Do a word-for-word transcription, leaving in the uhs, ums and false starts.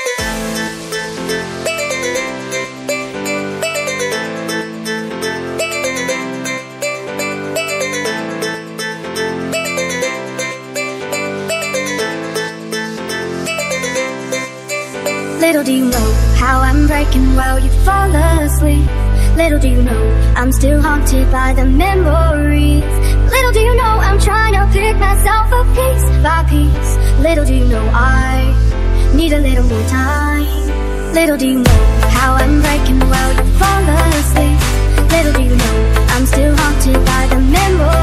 Little do you know how I'm breaking while you fall asleep. Little do you know I'm still haunted by the memories. Little do you know I'm trying to pick myself up piece by piece. Little do you know I need a little more time. Little do you know how I'm breaking while you fall asleep. Little do you know I'm still haunted by the memories.